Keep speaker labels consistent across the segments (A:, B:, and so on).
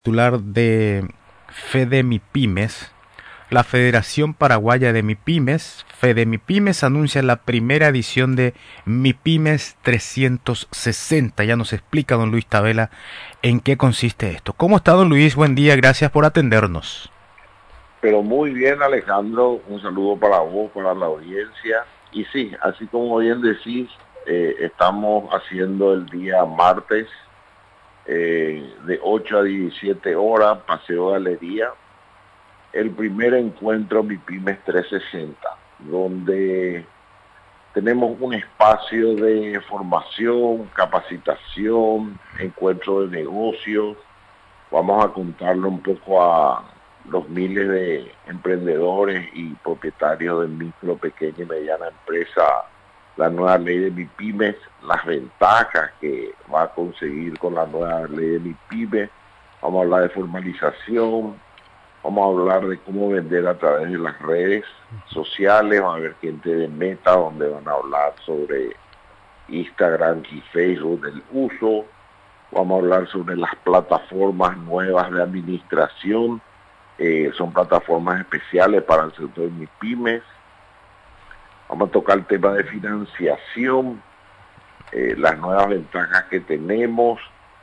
A: Titular de FEDEMIPYMES, la Federación Paraguaya de MIPYMES, FEDEMIPYMES anuncia la primera edición de MIPYMES 360. Ya nos explica don Luis Tabela en qué consiste esto. ¿Cómo está don Luis? Buen día, gracias por atendernos.
B: Pero muy bien, Alejandro, un saludo para vos, para la audiencia. Y sí, así como bien decís, estamos haciendo el día martes de 8 a 17 horas, Paseo Galería, el primer encuentro MIPYMES 360, donde tenemos un espacio de formación, capacitación, encuentro de negocios. Vamos a contarle un poco a los miles de emprendedores y propietarios de micro, pequeña y mediana empresa, la nueva ley de MIPYMES, las ventajas que va a conseguir con la nueva ley de MIPYMES. Vamos a hablar de formalización, vamos a hablar de cómo vender a través de las redes sociales, va a haber gente de Meta donde van a hablar sobre Instagram y Facebook, del uso. Vamos a hablar sobre las plataformas nuevas de administración, son plataformas especiales para el sector de MIPYMES. Vamos a tocar el tema de financiación, las nuevas ventajas que tenemos.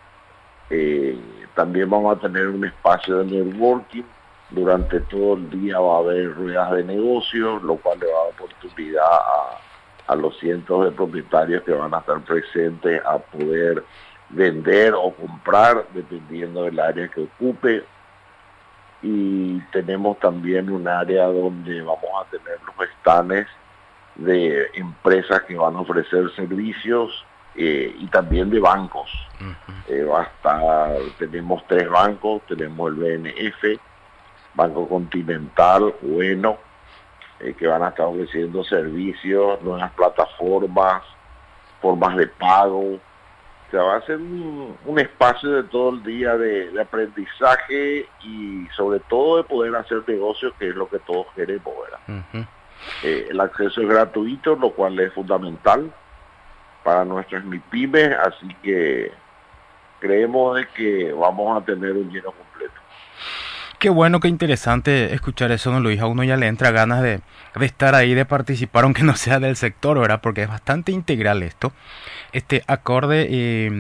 B: También vamos a tener un espacio de networking. Durante todo el día va a haber ruedas de negocios, lo cual le va a dar oportunidad a los cientos de propietarios que van a estar presentes a poder vender o comprar dependiendo del área que ocupe. Y tenemos también un área donde vamos a tener los stands de empresas que van a ofrecer servicios y también de bancos. Tenemos 3 bancos, tenemos el BNF, Banco Continental, bueno, que van a estar ofreciendo servicios, nuevas plataformas, formas de pago. O sea, va a ser un espacio de todo el día de aprendizaje y sobre todo de poder hacer negocios, que es lo que todos queremos, ¿verdad? El acceso es gratuito, lo cual es fundamental para nuestras MIPYMES, así que creemos de que vamos a tener un lleno completo.
A: Qué bueno, qué interesante escuchar eso, don Luis. A uno ya le entra ganas de estar ahí, de participar, aunque no sea del sector, ¿verdad? Porque es bastante integral esto. Acorde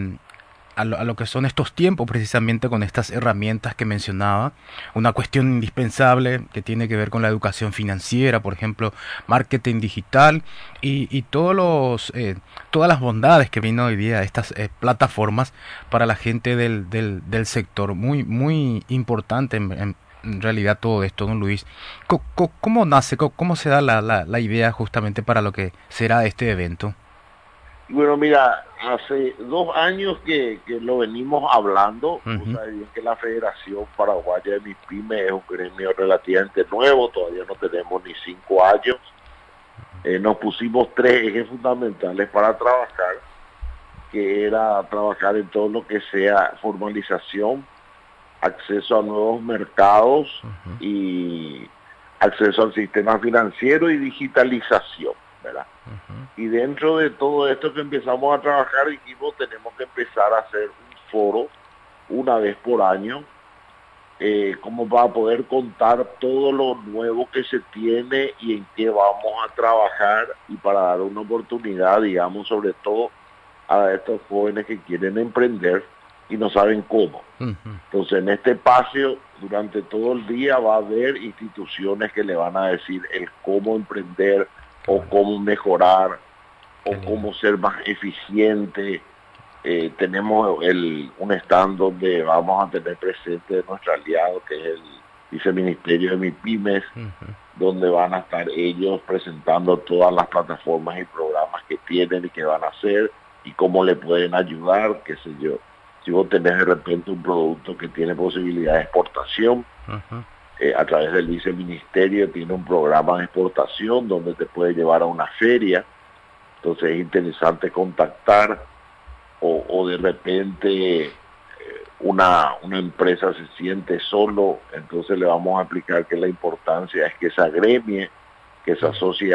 A: a lo que son estos tiempos, precisamente con estas herramientas que mencionaba. Una cuestión indispensable que tiene que ver con la educación financiera, por ejemplo, marketing digital y todas las bondades que vino hoy día estas plataformas para la gente del sector. Muy, muy importante en realidad todo esto, don Luis. ¿Cómo nace, cómo se da la idea justamente para lo que será este evento?
B: Bueno, mira, hace 2 años que lo venimos hablando. Vos
A: Ujú.
B: sabés bien que la Federación Paraguaya de MIPYMES es un gremio relativamente nuevo, todavía no tenemos ni 5 años. Nos pusimos 3 ejes fundamentales para trabajar, que era trabajar en todo lo que sea formalización, acceso a nuevos mercados y acceso al sistema financiero y digitalización, ¿verdad? Y dentro de todo esto que empezamos a trabajar, dijimos, tenemos que empezar a hacer un foro una vez por año, como para poder contar todo lo nuevo que se tiene y en qué vamos a trabajar y para dar una oportunidad, digamos, sobre todo a estos jóvenes que quieren emprender y no saben cómo.
A: Ujú.
B: Entonces, en este espacio, durante todo el día va a haber instituciones que le van a decir el cómo emprender
A: Qué
B: o
A: bueno,
B: cómo mejorar
A: qué
B: o
A: lindo.
B: cómo ser más eficiente. Tenemos un stand donde vamos a tener presente nuestro aliado, que es el viceministerio de MIPYMES,
A: Ujú.
B: donde van a estar ellos presentando todas las plataformas y programas que tienen y que van a hacer y cómo le pueden ayudar, qué sé yo. Si vos tenés de repente un producto que tiene posibilidad de exportación,
A: Ujú.
B: a través del viceministerio tiene un programa de exportación donde te puede llevar a una feria. Entonces es interesante contactar, o de repente una empresa se siente solo, entonces le vamos a explicar que la importancia es que se agremie, que se asocie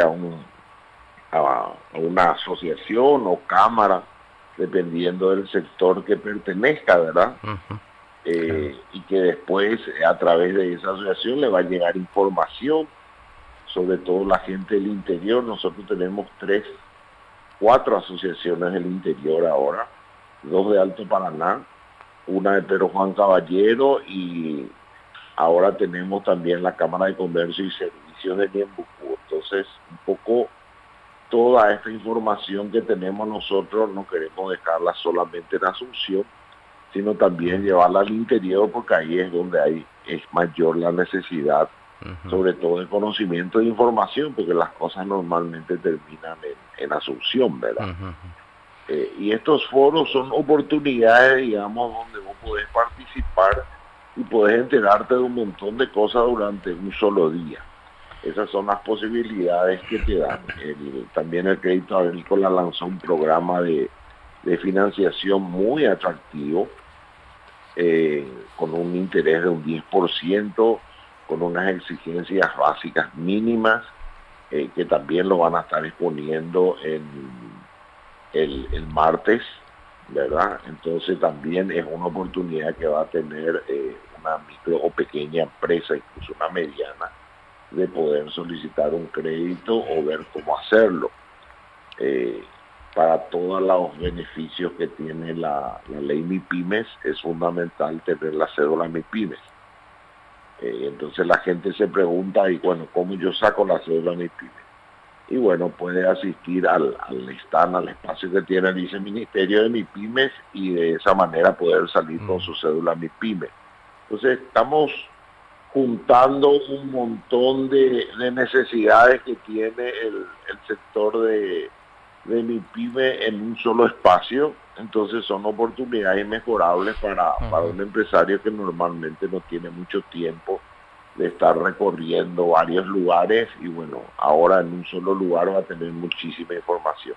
B: a una asociación o cámara, dependiendo del sector que pertenezca, ¿verdad?
A: Ujú. Claro.
B: y que después a través de esa asociación le va a llegar información, sobre todo la gente del interior. Nosotros tenemos cuatro asociaciones del interior ahora, dos de Alto Paraná, una de Pedro Juan Caballero y ahora tenemos también la Cámara de Comercio y Servicios de Niembucú. Entonces, un poco toda esta información que tenemos nosotros no queremos dejarla solamente en Asunción, sino también llevarla al interior porque ahí es donde es mayor la necesidad,
A: Ujú.
B: sobre todo de conocimiento e información, porque las cosas normalmente terminan en Asunción, ¿verdad?
A: Ujú.
B: Y estos foros son oportunidades, digamos, donde vos podés participar y podés enterarte de un montón de cosas durante un solo día. Esas son las posibilidades que te dan. También el Crédito Agrícola lanzó un programa de financiación muy atractivo, con un interés de un 10%, con unas exigencias básicas mínimas, que también lo van a estar exponiendo el martes, ¿verdad? Entonces también es una oportunidad que va a tener una micro o pequeña empresa, incluso una mediana, de poder solicitar un crédito o ver cómo hacerlo, eh, para todos los beneficios que tiene la ley MIPIMES. Es fundamental tener la cédula MIPIMES. Entonces la gente se pregunta, y bueno, ¿cómo yo saco la cédula MIPIMES? Y bueno, puede asistir al stand, al espacio que tiene el viceministerio de MIPIMES, y de esa manera poder salir con
A: Mm.
B: su cédula MIPIMES. Entonces estamos juntando un montón de necesidades que tiene el sector de MIPYME en un solo espacio. Entonces son oportunidades mejorables para
A: Ujú.
B: un empresario que normalmente no tiene mucho tiempo de estar recorriendo varios lugares, y bueno, ahora en un solo lugar va a tener muchísima información.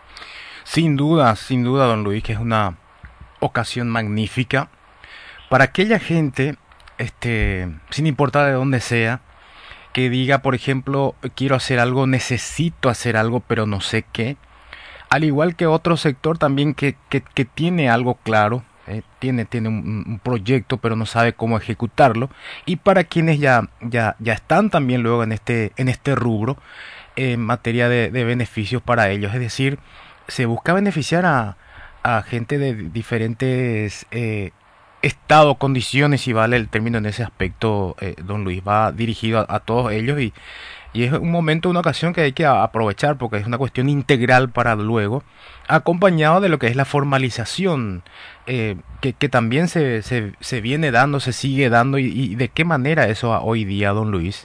A: Sin duda, don Luis, que es una ocasión magnífica para aquella gente, sin importar de dónde sea, que diga, por ejemplo, quiero hacer algo, necesito hacer algo, pero no sé qué. Al igual que otro sector también que tiene algo claro, tiene un proyecto, pero no sabe cómo ejecutarlo. Y para quienes ya están también luego en este rubro, en materia de beneficios para ellos. Es decir, se busca beneficiar a gente de diferentes estado, condiciones, si vale el término en ese aspecto, don Luis, va dirigido a todos ellos y es un momento, una ocasión que hay que aprovechar porque es una cuestión integral para luego, acompañado de lo que es la formalización, que también se viene dando, se sigue dando y de qué manera eso hoy día, don Luis.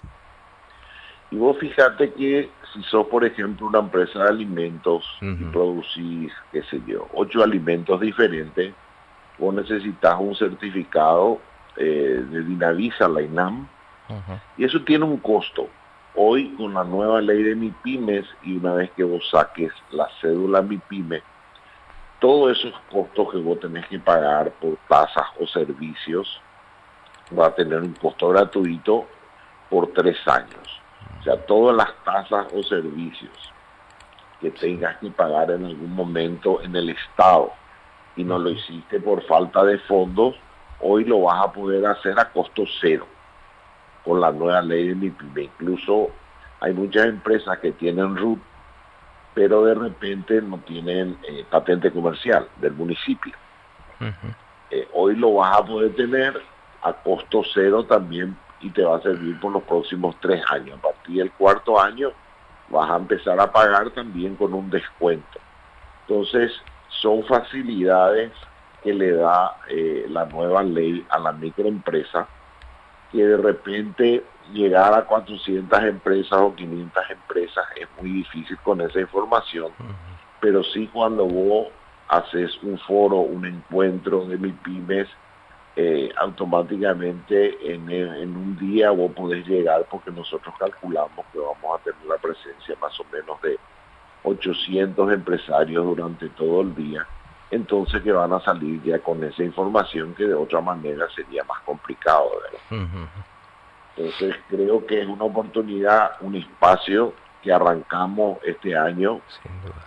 B: Y vos fíjate que si sos, por ejemplo, una empresa de alimentos y
A: Ujú.
B: producís, qué sé yo, 8 alimentos diferentes, vos necesitas un certificado de Dinavisa, la INAM,
A: Ujú.
B: y eso tiene un costo. Hoy, con la nueva ley de MIPIMES, y una vez que vos saques la cédula MIPIME, todos esos costos que vos tenés que pagar por tasas o servicios va a tener un costo gratuito por 3 años. O sea, todas las tasas o servicios que
A: Sí.
B: tengas que pagar en algún momento en el Estado y no lo
A: Ujú.
B: hiciste por falta de fondos, hoy lo vas a poder hacer a costo cero con la nueva ley de MIPYME. Incluso hay muchas empresas que tienen RUT, pero de repente no tienen patente comercial del municipio.
A: Ujú.
B: Hoy lo vas a poder tener a costo cero también, y te va a servir por los próximos 3 años. A partir del cuarto año vas a empezar a pagar también con un descuento. Entonces, son facilidades que le da la nueva ley a la microempresa, que de repente llegar a 400 empresas o 500 empresas es muy difícil con esa información, pero sí cuando vos haces un foro, un encuentro de MIPYMES, automáticamente en un día vos podés llegar, porque nosotros calculamos que vamos a tener la presencia más o menos de 800 empresarios durante todo el día, entonces que van a salir ya con esa información que de otra manera sería más complicado, ¿verdad?
A: Ujú.
B: Entonces creo que es una oportunidad, un espacio que arrancamos este año,
A: Sin duda.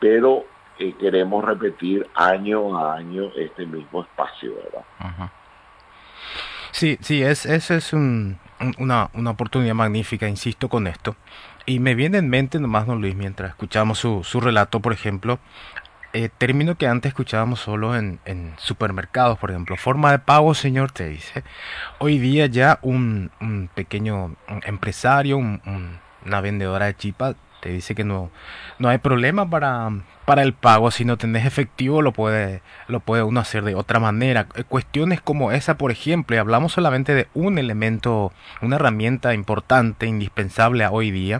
B: pero queremos repetir año a año este mismo espacio, ¿verdad?
A: Ujú. Sí, sí, ese es una oportunidad magnífica, insisto con esto. Y me viene en mente nomás, don Luis, mientras escuchamos su relato, por ejemplo, término que antes escuchábamos solo en supermercados, por ejemplo. Forma de pago, señor, te dice. Hoy día ya un pequeño empresario, una vendedora de chipa, te dice que no hay problema para el pago. Si no tenés efectivo, lo puede uno hacer de otra manera. Cuestiones como esa, por ejemplo, y hablamos solamente de un elemento, una herramienta importante, indispensable a hoy día,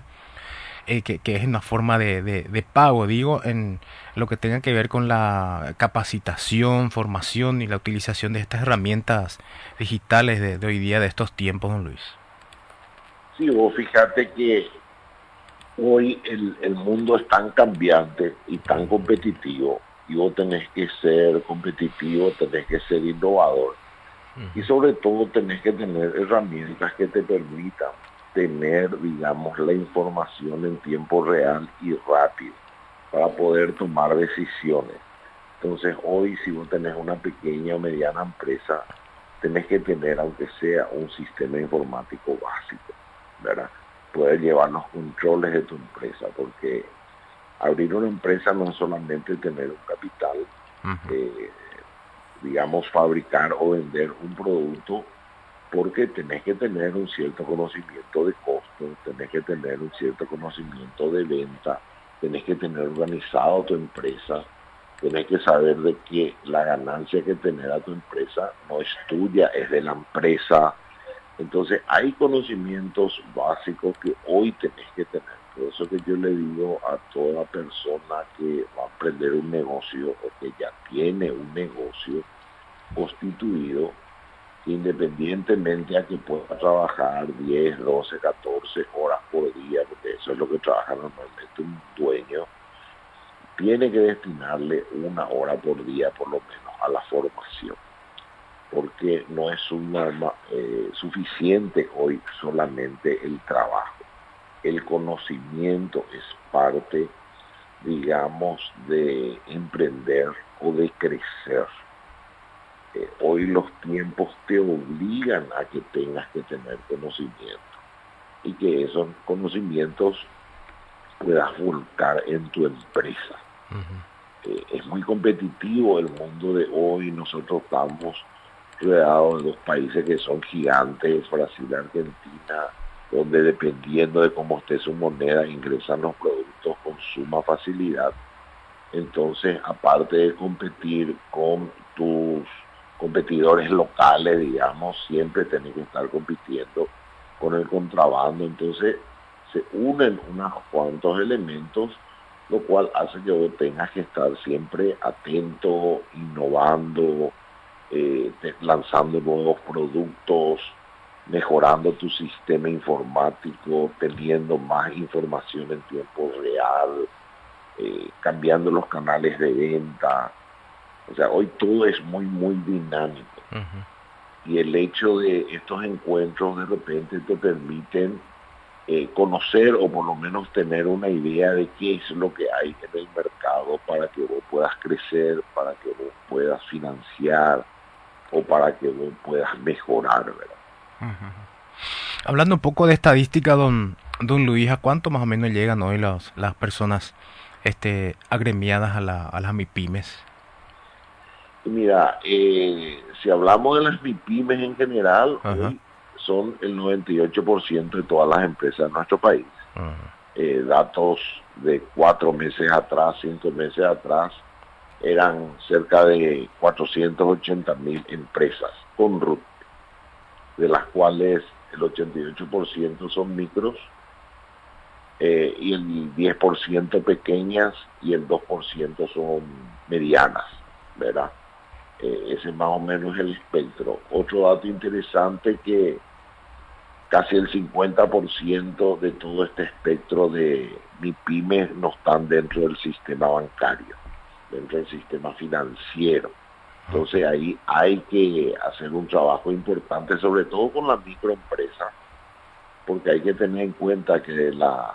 A: que es una forma de pago, digo, en lo que tenga que ver con la capacitación, formación y la utilización de estas herramientas digitales de hoy día, de estos tiempos, don Luis.
B: Sí, vos fíjate que hoy el mundo es tan cambiante y tan competitivo y vos tenés que ser competitivo, tenés que ser innovador y sobre todo tenés que tener herramientas que te permitan tener, digamos, la información en tiempo real y rápido para poder tomar decisiones. Entonces hoy si vos tenés una pequeña o mediana empresa, tenés que tener, aunque sea un sistema informático básico, ¿verdad? Poder llevar los controles de tu empresa, porque abrir una empresa no es solamente tener un capital, eh, digamos, fabricar o vender un producto, porque tenés que tener un cierto conocimiento de costo, tenés que tener un cierto conocimiento de venta, tenés que tener organizado tu empresa, tenés que saber de que la ganancia que genera tu empresa no es tuya, es de la empresa. Entonces hay conocimientos básicos que hoy tenés que tener. Por eso que yo le digo a toda persona que va a emprender un negocio o que ya tiene un negocio constituido, independientemente a que pueda trabajar 10, 12, 14 horas por día, porque eso es lo que trabaja normalmente un dueño, tiene que destinarle una hora por día por lo menos a la formación, porque no es suficiente hoy solamente el trabajo. El conocimiento es parte, digamos, de emprender o de crecer. Hoy los tiempos te obligan a que tengas que tener conocimiento y que esos conocimientos puedas volcar en tu empresa. Es muy competitivo el mundo de hoy, nosotros estamos rodeados de dos países que son gigantes, Brasil y Argentina, donde dependiendo de cómo esté su moneda ingresan los productos con suma facilidad. Entonces, aparte de competir con tus competidores locales, digamos, siempre tenés que estar compitiendo con el contrabando. Entonces, se unen unos cuantos elementos, lo cual hace que vos tengas que estar siempre atento, innovando, lanzando nuevos productos, mejorando tu sistema informático, teniendo más información en tiempo real, cambiando los canales de venta. O sea, hoy todo es muy, muy dinámico. Y el hecho de estos encuentros de repente te permiten conocer o por lo menos tener una idea de qué es lo que hay en el mercado para que vos puedas crecer, para que vos puedas financiar o para que vos puedas mejorar, ¿verdad?
A: Hablando un poco de estadística, don Luis, ¿a cuánto más o menos llegan hoy las personas agremiadas a las MIPIMES?
B: Y mira, si hablamos de las MIPIMES en general,
A: Ajá.
B: hoy son el 98% de todas las empresas de nuestro país.
A: Ajá.
B: Datos de 4 meses atrás, 5 meses atrás, eran cerca de 480.000 empresas con RUT, de las cuales el 88% son micros, y el 10% pequeñas y el 2% son medianas, ¿verdad? Ese más o menos es el espectro. Otro dato interesante que casi el 50% de todo este espectro de MIPYMES no están dentro del sistema bancario, dentro del sistema financiero.
A: Okay.
B: Entonces ahí hay que hacer un trabajo importante, sobre todo con las microempresas, porque hay que tener en cuenta que de las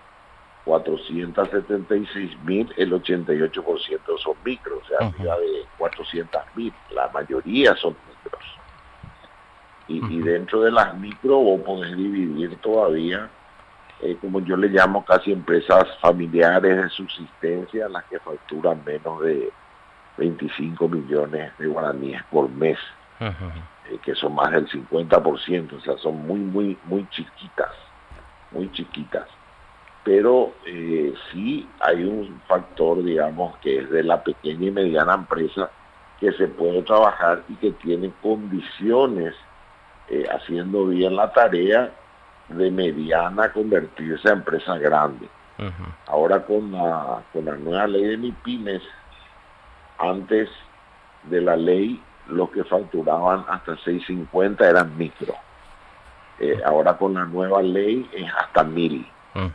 B: 476.000, el 88% son micros, o sea,
A: Ajá.
B: arriba de 400.000, la mayoría son micros. Y dentro de las micro vos podés dividir todavía, como yo le llamo, casi empresas familiares de subsistencia, las que facturan menos de 25 millones de guaraníes por mes, que son más del 50%, o sea, son muy chiquitas, muy chiquitas. Pero sí hay un factor, digamos, que es de la pequeña y mediana empresa, que se puede trabajar y que tiene condiciones, haciendo bien la tarea, de mediana convertirse a empresa grande. Ahora con la nueva ley de MIPYMES, antes de la ley, los que facturaban hasta 650 eran micro. Ahora con la nueva ley es hasta 1000.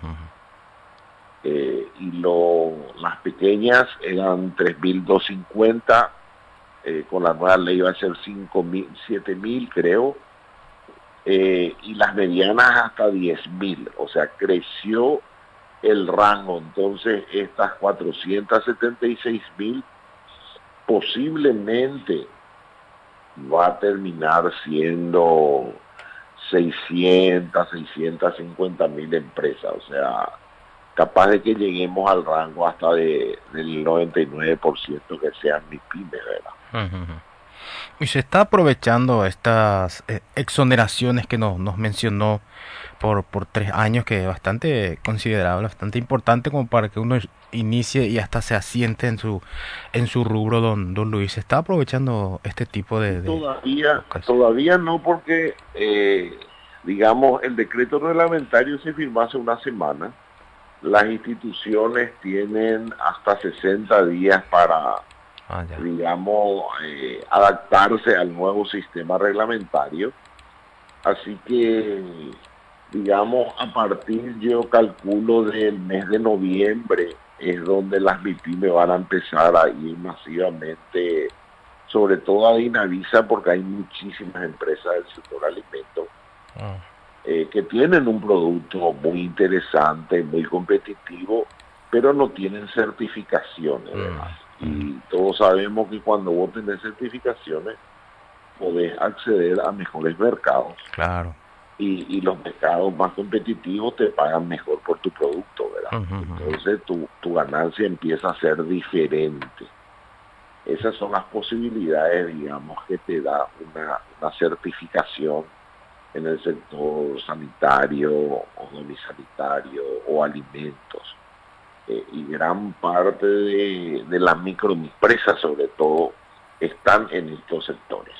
B: Y las pequeñas eran 3250, con la nueva ley va a ser 5000, 7000 creo, y las medianas hasta 10.000, o sea, creció el rango. Entonces estas 476.000 posiblemente va a terminar siendo 650.000 empresas, o sea, capaz de que lleguemos al rango hasta del 99% que sean MIPYMES, ¿verdad?
A: Y se está aprovechando estas exoneraciones que nos mencionó por 3 años, que es bastante considerable, bastante importante como para que uno inicie y hasta se asiente en su rubro, don Luis. ¿Se está aprovechando este tipo de
B: todavía no, porque digamos, el decreto reglamentario se firmó hace una semana. Las instituciones tienen hasta 60 días para digamos, adaptarse al nuevo sistema reglamentario. Así que, digamos, a partir, yo calculo, del mes de noviembre, es donde las MIPYMES van a empezar a ir masivamente, sobre todo a Dinavisa, porque hay muchísimas empresas del sector alimento que tienen un producto muy interesante, muy competitivo, pero no tienen certificaciones, ¿verdad? Y todos sabemos que cuando vos tenés certificaciones, podés acceder a mejores mercados.
A: Claro.
B: Y los mercados más competitivos te pagan mejor por tu producto, ¿verdad? Entonces tu ganancia empieza a ser diferente. Esas son las posibilidades, digamos, que te da una certificación en el sector sanitario o semisanitario o alimentos. Y gran parte de las microempresas, sobre todo, están en estos sectores.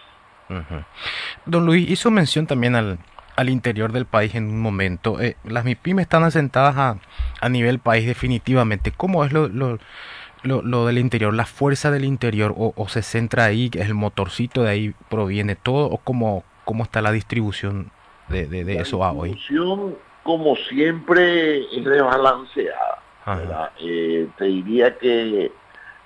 A: Don Luis hizo mención también al interior del país en un momento. Las MIPYMES están asentadas a nivel país definitivamente. ¿Cómo es lo del interior, la fuerza del interior? ¿O se centra ahí, el motorcito de ahí proviene todo? ¿O cómo está la distribución de eso a hoy?
B: La distribución, como siempre, es desbalanceada. Te diría que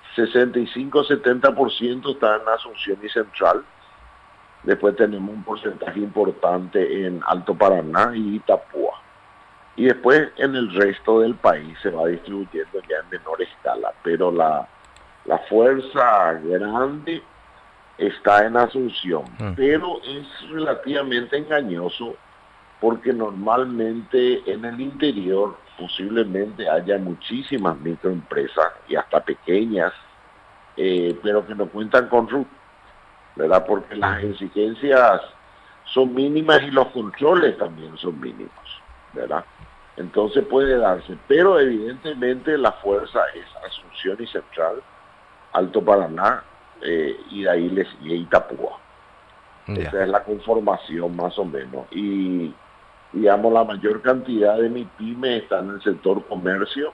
B: 65-70% está en Asunción y Central. Después tenemos un porcentaje importante en Alto Paraná y Itapúa. Y después en el resto del país se va distribuyendo ya en menor escala. Pero la fuerza grande está en Asunción. Pero es relativamente engañoso, porque normalmente en el interior posiblemente haya muchísimas microempresas y hasta pequeñas, pero que no cuentan con RUT, ¿verdad? Porque las exigencias son mínimas y los controles también son mínimos, ¿verdad? Entonces puede darse, pero evidentemente la fuerza es Asunción y Central, Alto Paraná, y de ahí les sigue Itapúa. Esa es la conformación más o menos. Y digamos, la mayor cantidad de MIPYMES está en el sector comercio,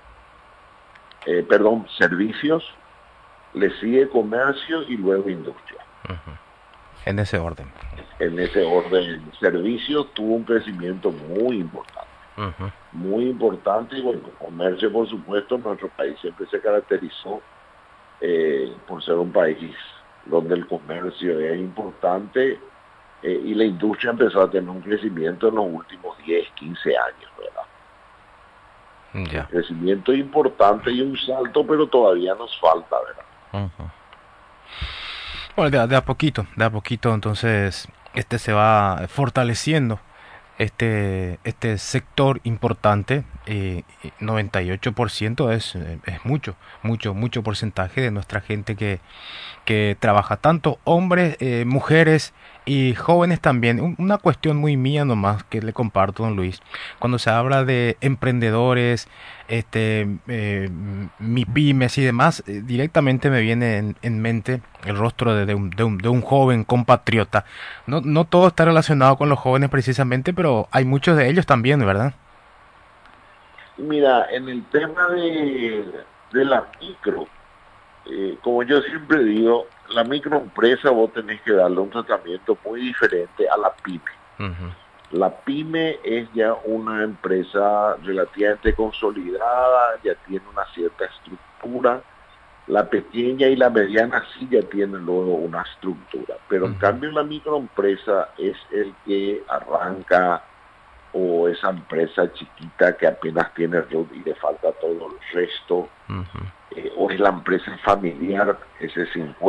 B: servicios, le sigue comercio y luego industria.
A: En ese orden.
B: En ese orden, servicios tuvo un crecimiento muy importante. Muy importante, y bueno, comercio, por supuesto. Nuestro país siempre se caracterizó por ser un país donde el comercio es importante, y la industria empezó a tener un crecimiento en los últimos 10, 15 años, ¿verdad? Un crecimiento importante y un salto, pero todavía nos falta, ¿verdad?
A: Bueno, de a poquito, entonces se va fortaleciendo este sector importante. 98% es mucho porcentaje de nuestra gente que trabaja, tanto hombres, mujeres y jóvenes también. Una cuestión muy mía nomás que le comparto, don Luis. Cuando se habla de emprendedores, MIPYMES y demás, directamente me viene en mente el rostro de un joven compatriota. No todo está relacionado con los jóvenes precisamente, pero hay muchos de ellos también, ¿verdad?
B: Mira, en el tema de la micro, como yo siempre digo, la microempresa vos tenés que darle un tratamiento muy diferente a la pyme.
A: Ujú.
B: La pyme es ya una empresa relativamente consolidada, ya tiene una cierta estructura. La pequeña y la mediana sí ya tienen luego una estructura, pero en
A: Ujú.
B: cambio la microempresa es el que arranca, o esa empresa chiquita que apenas tiene root y le falta todo el resto,
A: Ujú.
B: o es la empresa familiar, ese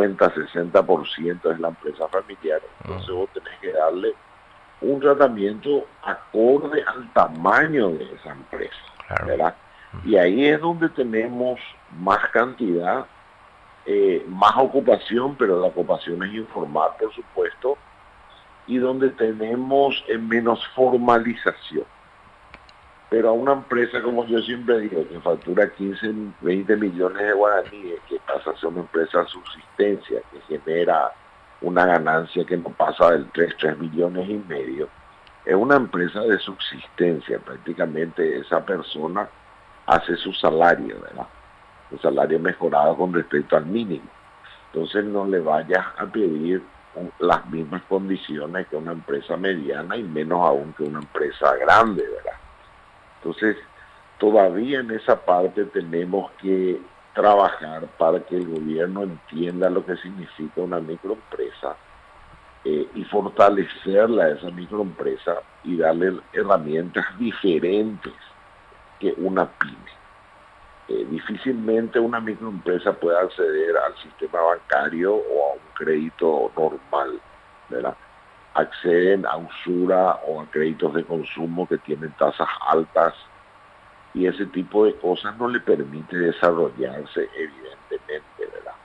B: 50-60% es la empresa familiar. Entonces
A: Ujú.
B: vos tenés que darle un tratamiento acorde al tamaño de esa empresa,
A: Claro.
B: ¿verdad? Y ahí es donde tenemos más cantidad, más ocupación, pero la ocupación es informal, por supuesto, y donde tenemos menos formalización. Pero a una empresa, como yo siempre digo, que factura 15, 20 millones de guaraníes, que pasa a ser una empresa de subsistencia, que genera una ganancia que no pasa del 3 millones y medio, es una empresa de subsistencia. Prácticamente esa persona hace su salario, ¿verdad? Un salario mejorado con respecto al mínimo. Entonces no le vayas a pedir las mismas condiciones que una empresa mediana y menos aún que una empresa grande, ¿verdad? Entonces, todavía en esa parte tenemos que trabajar para que el gobierno entienda lo que significa una microempresa, y fortalecerla a esa microempresa y darle herramientas diferentes que una pyme. Difícilmente una microempresa puede acceder al sistema bancario o a un crédito normal, ¿verdad? Acceden a usura o a créditos de consumo que tienen tasas altas, y ese tipo de cosas no le permite desarrollarse, evidentemente, ¿verdad?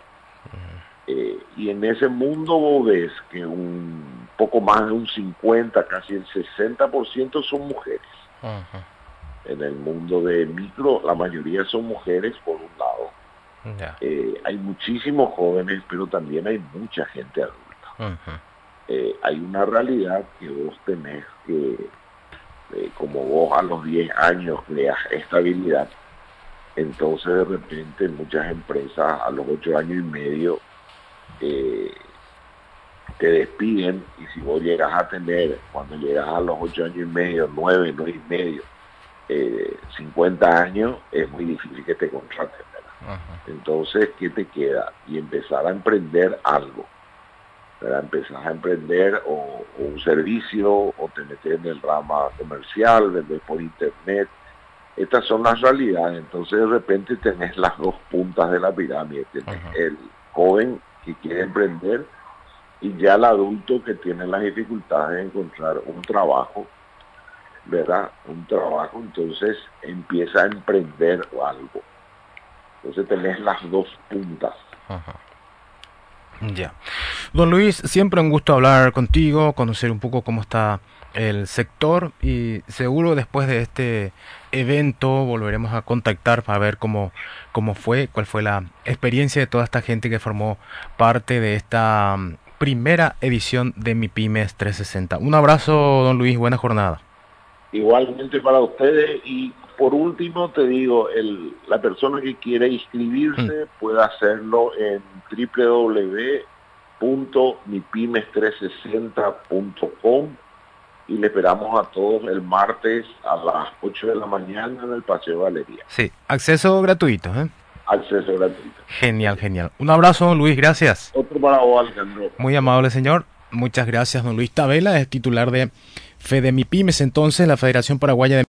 B: Y en ese mundo vos ves que un poco más de un 50, casi el 60% son mujeres.
A: Ujú.
B: En el mundo de micro, la mayoría son mujeres, por un lado.
A: Ya.
B: Hay muchísimos jóvenes, pero también hay mucha gente adulta.
A: Ujú.
B: Hay una realidad que vos tenés que, como vos a los 10 años creas estabilidad, entonces de repente muchas empresas a los 8 años y medio eh, te despiden, y si vos llegas a tener, cuando llegas a los 8 años y medio, 9 y medio, 50 años, es muy difícil que te contraten, ¿verdad?
A: Ujú.
B: Entonces, ¿qué te queda? Y empezar a emprender algo, ¿verdad? Empezar a emprender o un servicio, o te metes en el rama comercial, vender por internet. Estas son las realidades. Entonces, de repente tenés las dos puntas de la pirámide. Tenés
A: Ujú.
B: el joven que quiere emprender, y ya el adulto que tiene las dificultades de encontrar un trabajo, ¿verdad? Un trabajo, entonces empieza a emprender algo. Entonces tenés las dos puntas.
A: Ya. Don Luis, siempre un gusto hablar contigo, conocer un poco cómo está el sector, y seguro después de este evento volveremos a contactar para ver cómo fue, cuál fue la experiencia de toda esta gente que formó parte de esta primera edición de MIPYMES 360. Un abrazo, don Luis, buena jornada.
B: Igualmente para ustedes. Y por último te digo, la persona que quiere
A: Mm.
B: inscribirse puede hacerlo en www.mipymes360.com, y le esperamos a todos el martes a las 8 de la mañana en el Paseo Galería.
A: Sí, acceso gratuito, ¿eh?
B: Acceso gratuito.
A: Genial, genial. Un abrazo, don Luis, gracias.
B: Otro para vos, Alejandro.
A: Muy amable, señor. Muchas gracias, don Luis Tabela, es titular de FEDEMIPYMES, entonces, la Federación Paraguaya de